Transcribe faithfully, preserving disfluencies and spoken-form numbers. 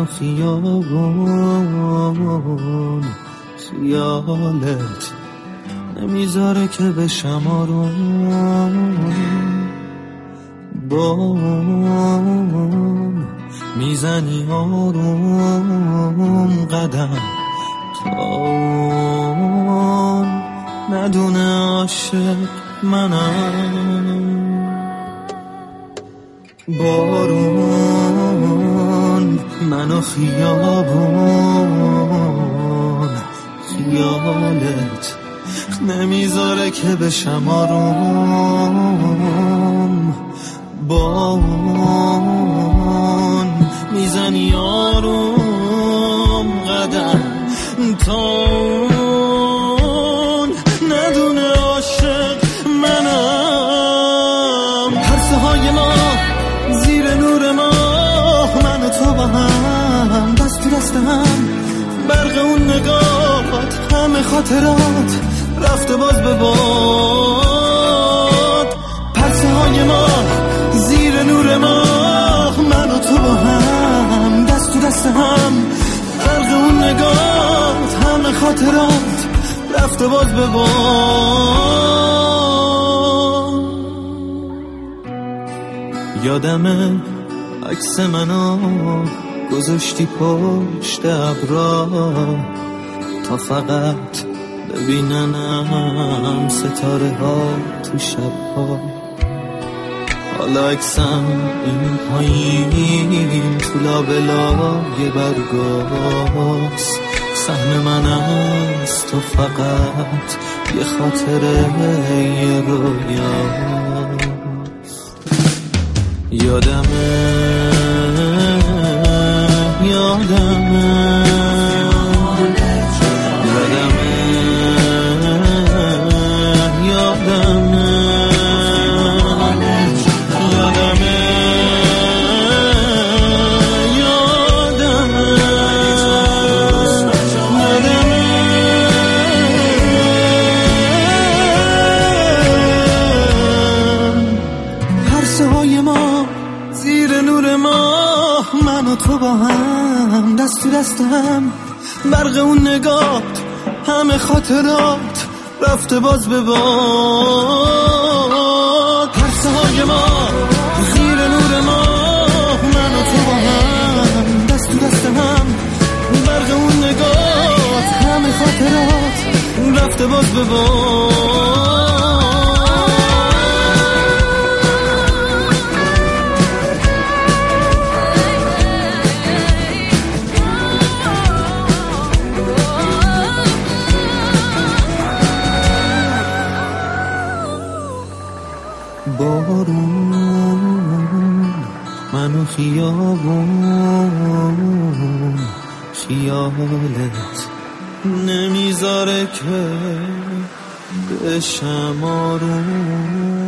منو خیابون خیالت نمیذاره که بشم آروم، بام میزنی آروم قدم تا ندونه عاشق منم. بارون منو خیابون خیالت نمیذاره که بشم آروم، بارون میزنی آروم قدم تا ندونه عاشق منم. پرسه های ما زیر نور ماه، من و تو با هم دست تو دست هم، برق اون نگاهات همه خاطرات رفته باز به باد. پرسه های ما زیر نور ماه، من و تو با هم دست تو دست هم، برق اون نگاهات همه خاطرات رفته باز به باد. یادمه عکس منو گذاشتی پشت ابرا تا فقط ببیننم ستاره ها تو شب ها. حالا عکسم این پایین تو لابلای برگاست، سهم من از تو فقط یه خاطره یه رویاست. یادمه یادمه تو با هم دست تو دست هم، برق اون نگات همه خاطرات رفته باز به باد. پرسه های ما زیر نور ما، من و تو با هم دست تو دست هم، برق اون نگات همه خاطرات رفته باز به باد. بارون منو خیابون خیالت نمیذاره که بشم آروم.